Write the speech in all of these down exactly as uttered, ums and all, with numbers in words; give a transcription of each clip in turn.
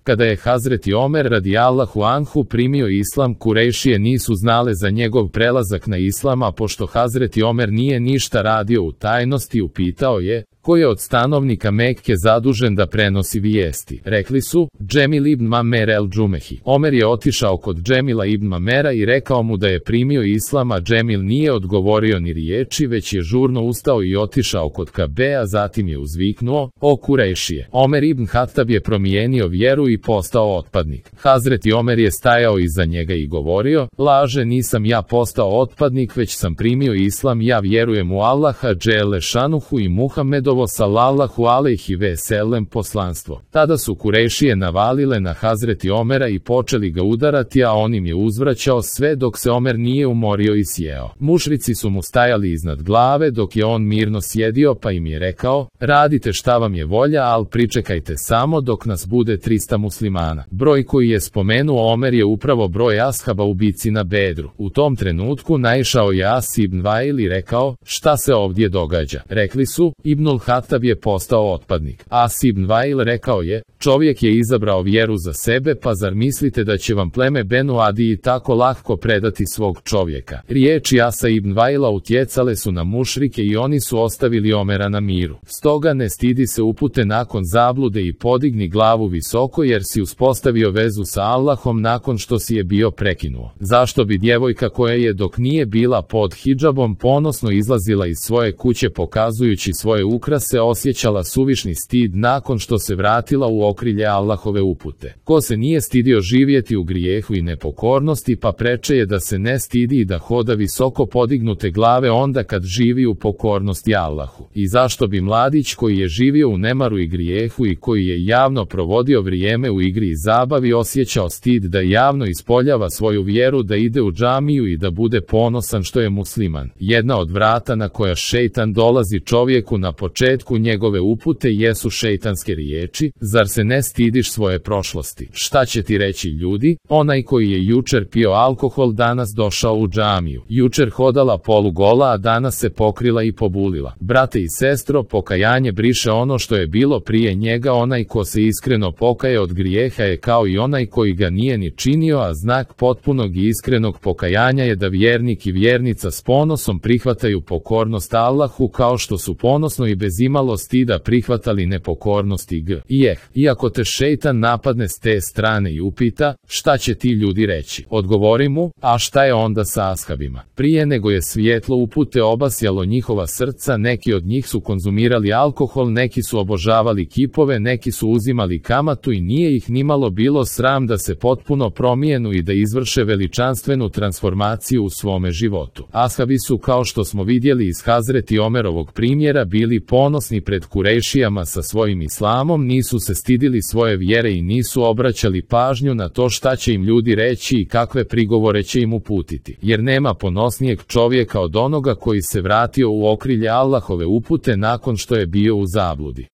Kada je Hazreti Omer radijallahu anhu primio islam, Kurejšije nisu znale za njegov prelazak na islam, a pošto Hazreti Omer nije ništa radio u tajnosti, upitao je, ko je od stanovnika Mekke zadužen da prenosi vijesti. Rekli su, Džemil ibn Mamer el-Džumehi. Omer je otišao kod Džemila ibn Mamera i rekao mu da je primio islam, a Džemil nije odgovorio ni riječi, već je žurno ustao i otišao kod Kabe, a zatim je uzviknuo, o Kurejšije. Omer ibn Hatab je promijenio vjeru i postao otpadnik. Hazreti Omer je stajao iza njega i govorio, laže, nisam ja postao otpadnik, već sam primio islam, ja vjerujem u Allaha dželle šanuhu i Muhammedovo sallallahu alejhi ve sellem poslanstvo. Tada su Kurejšije navalile na Hazreti Omera i počeli ga udarati, a on im je uzvraćao sve dok se Omer nije umorio i sjeo. Mušrici su mu stajali iznad glave dok je on mirno sjedio, pa im je rekao, radite šta vam je volja, ali pričekajte samo dok nas bude trista muslimana. Broj koji je spomenuo Omer je upravo broj ashaba u bici na Bedru. U tom trenutku naišao je As ibn Vail i rekao, šta se ovdje događa? Rekli su, Ibnul Hatab je postao otpadnik. As ibn Vail rekao je, čovjek je izabrao vjeru za sebe, pa zar mislite da će vam pleme Benu Adiji tako lahko predati svog čovjeka? Riječi Asa ibn Vaila utjecale su na mušrike i oni su ostavili Omera na miru. Stoga ne stidi se upute nakon zablude i podigni glavu visoko, jer si uspostavio vezu sa Allahom nakon što si je bio prekinuo. Zašto bi djevojka koja je dok nije bila pod hidžabom ponosno izlazila iz svoje kuće pokazujući svoje ukrase osjećala suvišni stid nakon što se vratila u okrilje Allahove upute? Ko se nije stidio živjeti u grijehu i nepokornosti, pa preče je da se ne stidi i da hoda visoko podignute glave onda kad živi u pokornosti Allahu. I zašto bi mladić koji je živio u nemaru i grijehu i koji je javno provodio vrijeme u igri i zabavi osjećao stid da javno ispoljava svoju vjeru, da ide u džamiju i da bude ponosan što je musliman? Jedna od vrata na koja šejtan dolazi čovjeku na početku njegove upute jesu šejtanske riječi, zar se ne stidiš svoje prošlosti? Šta će ti reći ljudi? Onaj koji je jučer pio alkohol danas došao u džamiju. Jučer hodala polugola, a danas se pokrila i pobulila. Brate i sestro, pokajanje briše ono što je bilo prije njega. Onaj ko se iskreno pokaje od grijeha je kao i onaj koji ga nije ni činio, a znak potpunog i iskrenog pokajanja je da vjernik i vjernica s ponosom prihvataju pokornost Allahu, kao što su ponosno i bez imalo stida prihvatali nepokornost i g. I eh, iako te šejtan napadne s te strane i upita, šta će ti ljudi reći? Odgovori mu, a šta je onda sa ashabima? Prije nego je svjetlo upute obasjalo njihova srca, neki od njih su konzumirali alkohol, neki su obožavali kipove, neki su uzimali kamatu i nije ih nimalo bilo sram da se potpuno promijenu i da izvrše veličanstvenu transformaciju u svome životu. Ashabi su, kao što smo vidjeli iz Hazreti Omerovog primjera, bili ponosni pred Kurejšijama sa svojim islamom, nisu se stidili svoje vjere i nisu obraćali pažnju na to šta će im ljudi reći i kakve prigovore će im uputiti, jer nema ponosnijeg čovjeka od onoga koji se vratio u okrilje Allahove upute nakon što je bio u zabludi.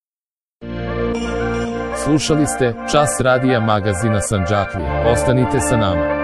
Slušali ste Čas radija magazina Sandžaklija. Ostanite sa nama.